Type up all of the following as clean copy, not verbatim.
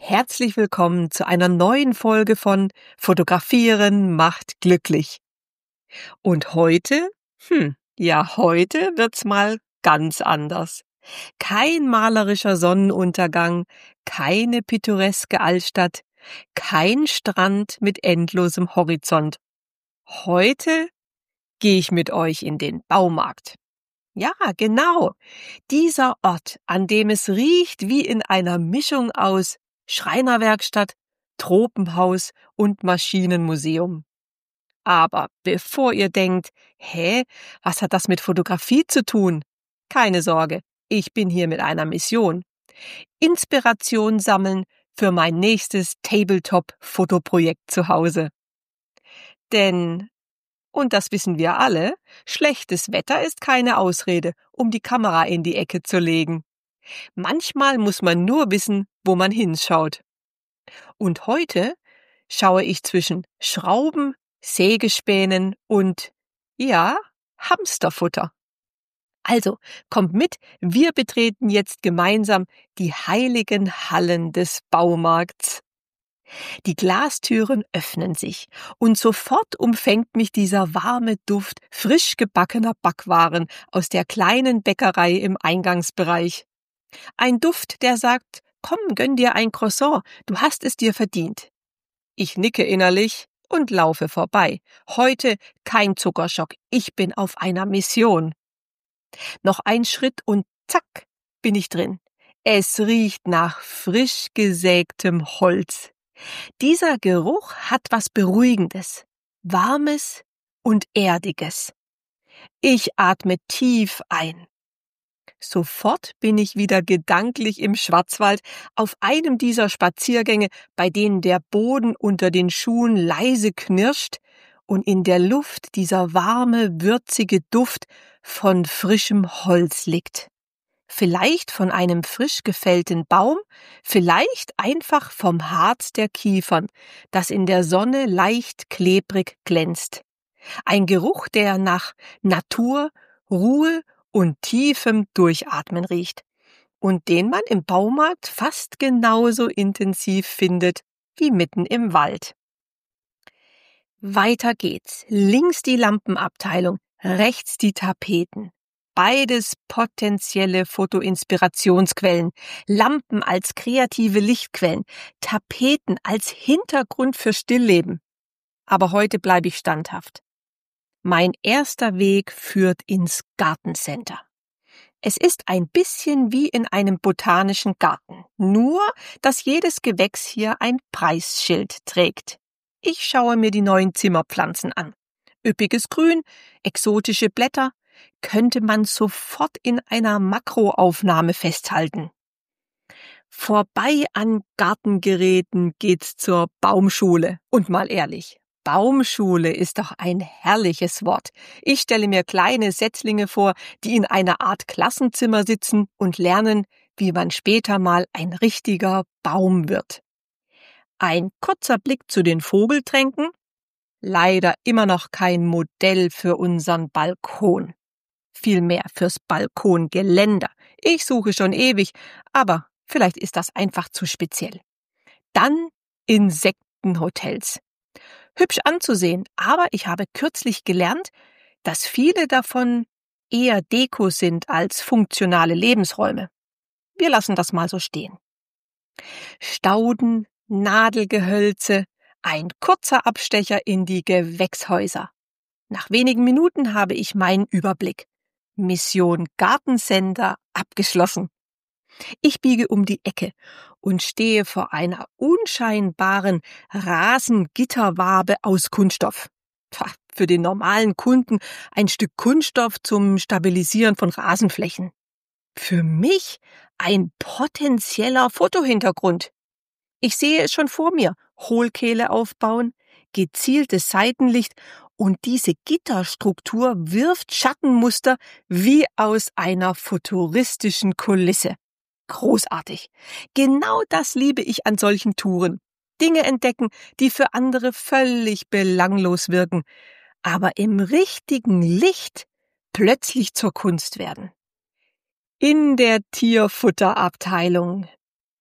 Herzlich willkommen zu einer neuen Folge von Fotografieren macht glücklich. Und heute, heute wird's mal ganz anders. Kein malerischer Sonnenuntergang, keine pittoreske Altstadt, kein Strand mit endlosem Horizont. Heute gehe ich mit euch in den Baumarkt. Ja, genau. Dieser Ort, an dem es riecht wie in einer Mischung aus Schreinerwerkstatt, Tropenhaus und Maschinenmuseum. Aber bevor ihr denkt, was hat das mit Fotografie zu tun? Keine Sorge, ich bin hier mit einer Mission. Inspiration sammeln für mein nächstes Tabletop-Fotoprojekt zu Hause. Denn, und das wissen wir alle, schlechtes Wetter ist keine Ausrede, um die Kamera in die Ecke zu legen. Manchmal muss man nur wissen, wo man hinschaut. Und heute schaue ich zwischen Schrauben, Sägespänen und, Hamsterfutter. Also, kommt mit, wir betreten jetzt gemeinsam die heiligen Hallen des Baumarkts. Die Glastüren öffnen sich und sofort umfängt mich dieser warme Duft frisch gebackener Backwaren aus der kleinen Bäckerei im Eingangsbereich. Ein Duft, der sagt, komm, gönn dir ein Croissant, du hast es dir verdient. Ich nicke innerlich und laufe vorbei. Heute kein Zuckerschock, ich bin auf einer Mission. Noch ein Schritt und zack, bin ich drin. Es riecht nach frisch gesägtem Holz. Dieser Geruch hat was Beruhigendes, Warmes und Erdiges. Ich atme tief ein. Sofort bin ich wieder gedanklich im Schwarzwald auf einem dieser Spaziergänge, bei denen der Boden unter den Schuhen leise knirscht und in der Luft dieser warme, würzige Duft von frischem Holz liegt. Vielleicht von einem frisch gefällten Baum, vielleicht einfach vom Harz der Kiefern, das in der Sonne leicht klebrig glänzt. Ein Geruch, der nach Natur, Ruhe und tiefem Durchatmen riecht und den man im Baumarkt fast genauso intensiv findet wie mitten im Wald. Weiter geht's. Links die Lampenabteilung, rechts die Tapeten. Beides potenzielle Fotoinspirationsquellen, Lampen als kreative Lichtquellen, Tapeten als Hintergrund für Stillleben. Aber heute bleibe ich standhaft. Mein erster Weg führt ins Gartencenter. Es ist ein bisschen wie in einem botanischen Garten, nur dass jedes Gewächs hier ein Preisschild trägt. Ich schaue mir die neuen Zimmerpflanzen an. Üppiges Grün, exotische Blätter, könnte man sofort in einer Makroaufnahme festhalten. Vorbei an Gartengeräten geht's zur Baumschule. Und mal ehrlich, Baumschule ist doch ein herrliches Wort. Ich stelle mir kleine Setzlinge vor, die in einer Art Klassenzimmer sitzen und lernen, wie man später mal ein richtiger Baum wird. Ein kurzer Blick zu den Vogeltränken. Leider immer noch kein Modell für unseren Balkon. Vielmehr fürs Balkongeländer. Ich suche schon ewig, aber vielleicht ist das einfach zu speziell. Dann Insektenhotels. Hübsch anzusehen, aber ich habe kürzlich gelernt, dass viele davon eher Deko sind als funktionale Lebensräume. Wir lassen das mal so stehen. Stauden, Nadelgehölze, ein kurzer Abstecher in die Gewächshäuser. Nach wenigen Minuten habe ich meinen Überblick. Mission Gartencenter abgeschlossen. Ich biege um die Ecke und stehe vor einer unscheinbaren Rasengitterwabe aus Kunststoff. Für den normalen Kunden ein Stück Kunststoff zum Stabilisieren von Rasenflächen. Für mich ein potenzieller Fotohintergrund. Ich sehe es schon vor mir. Hohlkehle aufbauen, gezieltes Seitenlicht und diese Gitterstruktur wirft Schattenmuster wie aus einer futuristischen Kulisse. Großartig. Genau das liebe ich an solchen Touren. Dinge entdecken, die für andere völlig belanglos wirken, aber im richtigen Licht plötzlich zur Kunst werden. In der Tierfutterabteilung.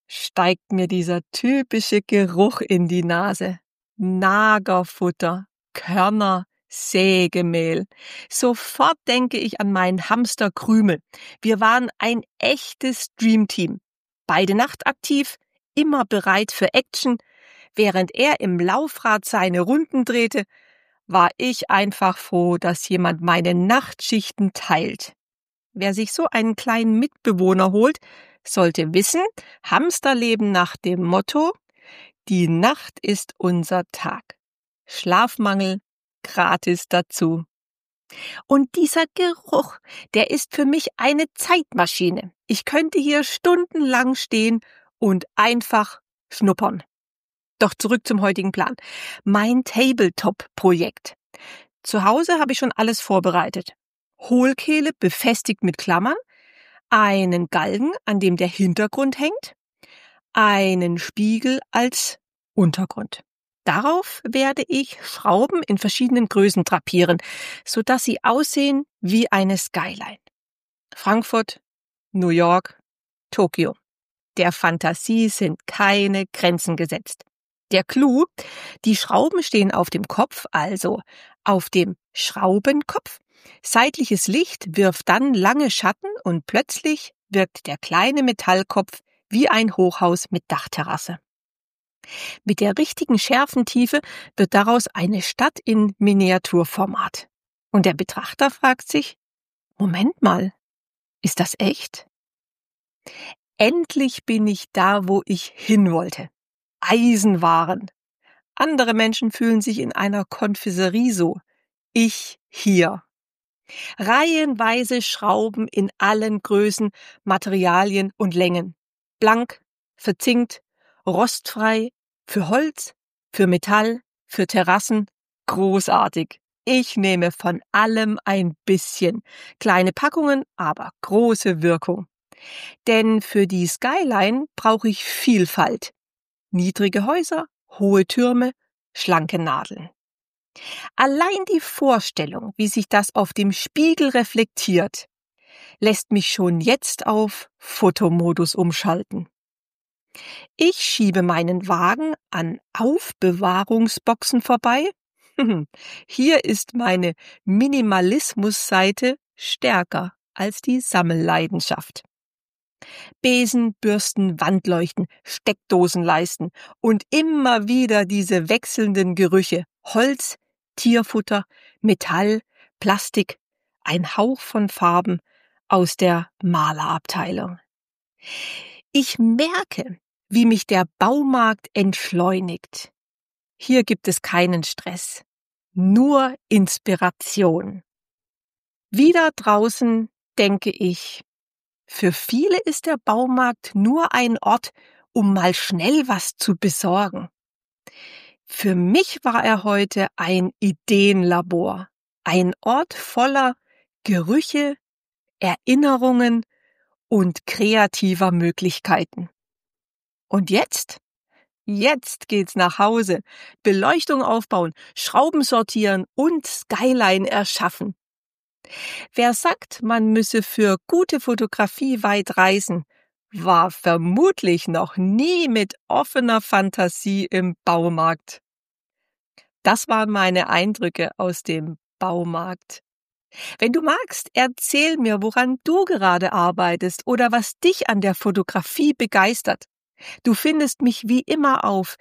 steigt mir dieser typische Geruch in die Nase. Nagerfutter, Körner, Sägemehl. Sofort denke ich an meinen Hamster Krümel. Wir waren ein echtes Dreamteam. Beide nachtaktiv, immer bereit für Action. Während er im Laufrad seine Runden drehte, war ich einfach froh, dass jemand meine Nachtschichten teilt. Wer sich so einen kleinen Mitbewohner holt, sollte wissen, Hamster leben nach dem Motto: Die Nacht ist unser Tag. Schlafmangel gratis dazu. Und dieser Geruch, der ist für mich eine Zeitmaschine. Ich könnte hier stundenlang stehen und einfach schnuppern. Doch zurück zum heutigen Plan. Mein Tabletop-Projekt. Zu Hause habe ich schon alles vorbereitet. Hohlkehle befestigt mit Klammern, einen Galgen, an dem der Hintergrund hängt, einen Spiegel als Untergrund. Darauf werde ich Schrauben in verschiedenen Größen drapieren, sodass sie aussehen wie eine Skyline. Frankfurt, New York, Tokio. Der Fantasie sind keine Grenzen gesetzt. Der Clou: Die Schrauben stehen auf dem Kopf, also auf dem Schraubenkopf. Seitliches Licht wirft dann lange Schatten und plötzlich wirkt der kleine Metallkopf wie ein Hochhaus mit Dachterrasse. Mit der richtigen Schärfentiefe wird daraus eine Stadt in Miniaturformat. Und der Betrachter fragt sich: Moment mal, ist das echt? Endlich bin ich da, wo ich hin wollte. Eisenwaren. Andere Menschen fühlen sich in einer Konfiserie so. Ich hier. Reihenweise Schrauben in allen Größen, Materialien und Längen. Blank, verzinkt, rostfrei, für Holz, für Metall, für Terrassen. Großartig. Ich nehme von allem ein bisschen. Kleine Packungen, aber große Wirkung. Denn für die Skyline brauche ich Vielfalt. Niedrige Häuser, hohe Türme, schlanke Nadeln. Allein die Vorstellung, wie sich das auf dem Spiegel reflektiert, lässt mich schon jetzt auf Fotomodus umschalten. Ich schiebe meinen Wagen an Aufbewahrungsboxen vorbei. Hier ist meine Minimalismusseite stärker als die Sammelleidenschaft. Besen, Bürsten, Wandleuchten, Steckdosenleisten und immer wieder diese wechselnden Gerüche. Holz, Tierfutter, Metall, Plastik, ein Hauch von Farben aus der Malerabteilung. Ich merke, wie mich der Baumarkt entschleunigt. Hier gibt es keinen Stress, nur Inspiration. Wieder draußen denke ich: Für viele ist der Baumarkt nur ein Ort, um mal schnell was zu besorgen. Für mich war er heute ein Ideenlabor, ein Ort voller Gerüche, Erinnerungen und kreativer Möglichkeiten. Und jetzt? Jetzt geht's nach Hause. Beleuchtung aufbauen, Schrauben sortieren und Skyline erschaffen. Wer sagt, man müsse für gute Fotografie weit reisen, war vermutlich noch nie mit offener Fantasie im Baumarkt. Das waren meine Eindrücke aus dem Baumarkt. Wenn du magst, erzähl mir, woran du gerade arbeitest oder was dich an der Fotografie begeistert. Du findest mich wie immer auf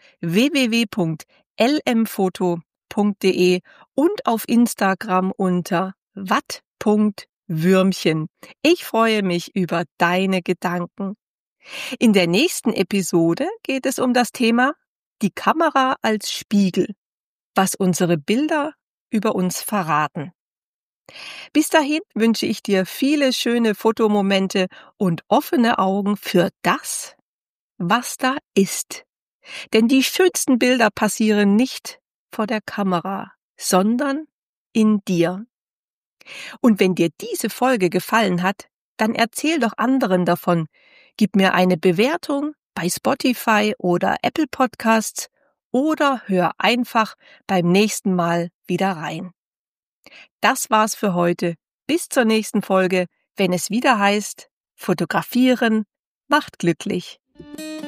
www.lmfoto.de und auf Instagram unter watt.würmchen. Ich freue mich über deine Gedanken. In der nächsten Episode geht es um das Thema die Kamera als Spiegel, was unsere Bilder über uns verraten. Bis dahin wünsche ich dir viele schöne Fotomomente und offene Augen für das, was da ist. Denn die schönsten Bilder passieren nicht vor der Kamera, sondern in dir. Und wenn dir diese Folge gefallen hat, dann erzähl doch anderen davon. Gib mir eine Bewertung bei Spotify oder Apple Podcasts oder hör einfach beim nächsten Mal wieder rein. Das war's für heute. Bis zur nächsten Folge, wenn es wieder heißt: Fotografieren macht glücklich.